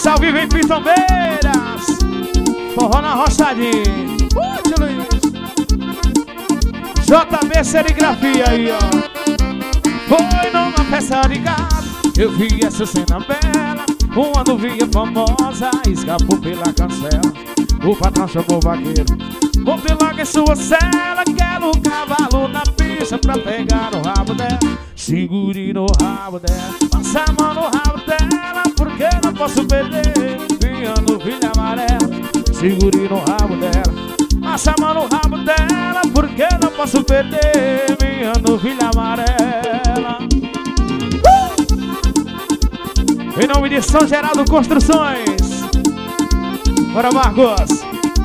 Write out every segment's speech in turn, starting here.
Essa ao vivo em Pitombeiras, forró na roçadinha. Tio Luiz. JB Serigrafia aí, ó. Foi numa festa de gado, eu vi essa cena bela. Uma novinha famosa escapou pela cancela. O patrão chamou o vaqueiro, monte logo em sua cela. Quero o cavalo na pista pra pegar o rabo dela. Segure no rabo dela, passa a mão no rabo dela, porque não posso perder minha novilha amarela. Segure no rabo dela, passa a mão no rabo dela, porque não posso perder minha novilha amarela. Em nome de São Geraldo Construções. Bora, Marcos.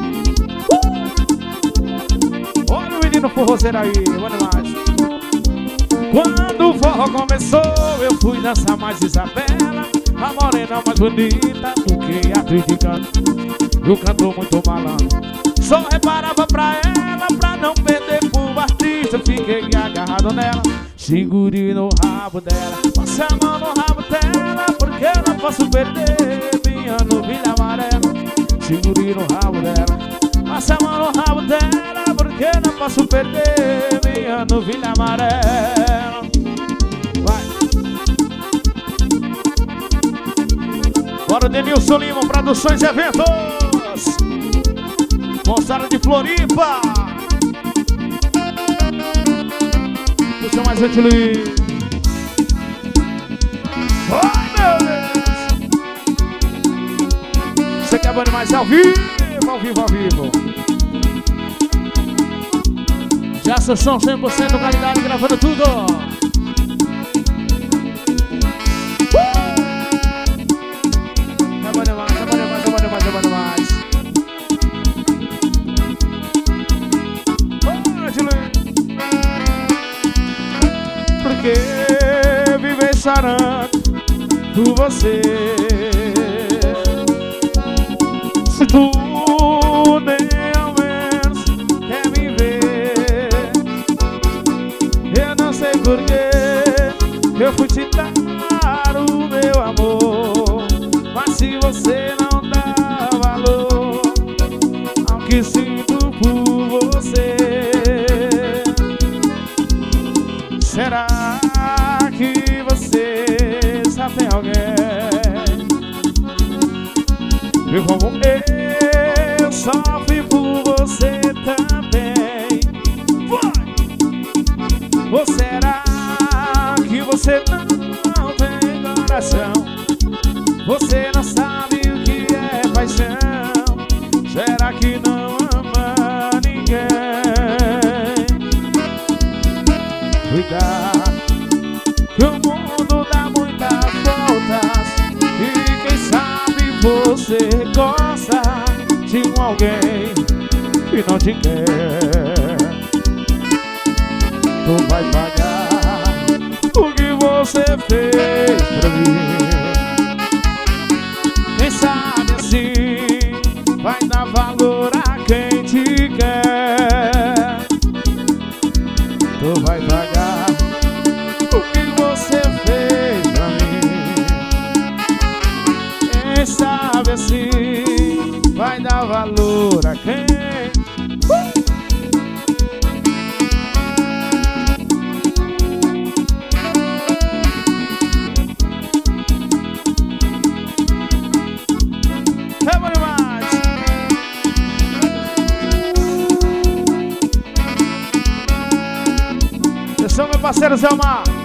Olha o menino forrozeiro aí, bora mais. Quando o forró começou, eu fui dançar mais Isabela, a morena mais bonita do que a criticando. Eu canto muito malandro, só reparava pra ela, pra não perder pro artista. Fiquei agarrado nela, segure no rabo dela, passa a mão no rabo dela, porque eu não posso perder minha novilha amarela. Segure no rabo dela, passa a mão no rabo dela, porque eu não posso perder minha novilha amarela. Vai. Bora, Denilson Lima, Produções e Eventos, Moçada de Floripa. Puxa mais gente, Luiz. Ai, meu Deus. Você quer bom demais ao vivo, ao vivo, ao vivo. Já são 100% qualidade, gravando tudo. É bom demais, é bom demais, é bom demais, é bom demais. Porque viver chorando por você, se tu nem ao menos quer me ver. Eu não sei porquê eu fui te dar o meu amor, mas se você não dá valor ao que sinto por você, será que você já tem alguém? Viu como eu sofri por você também? Vai! Ou será que você não tem coração? Você não sabe o que é paixão? Será que não ama ninguém? Cuidado, que o mundo dá muitas voltas, e quem sabe você gosta de um alguém que não te quer. Tu vai pagar o que você fez pra mim. Quem sabe assim vai dar valor a quem te quer. Tu vai pagar o que você fez pra mim. Quem sabe assim vai dar valor a quem. É bom demais. Eu sou meu parceiro Zé Omar.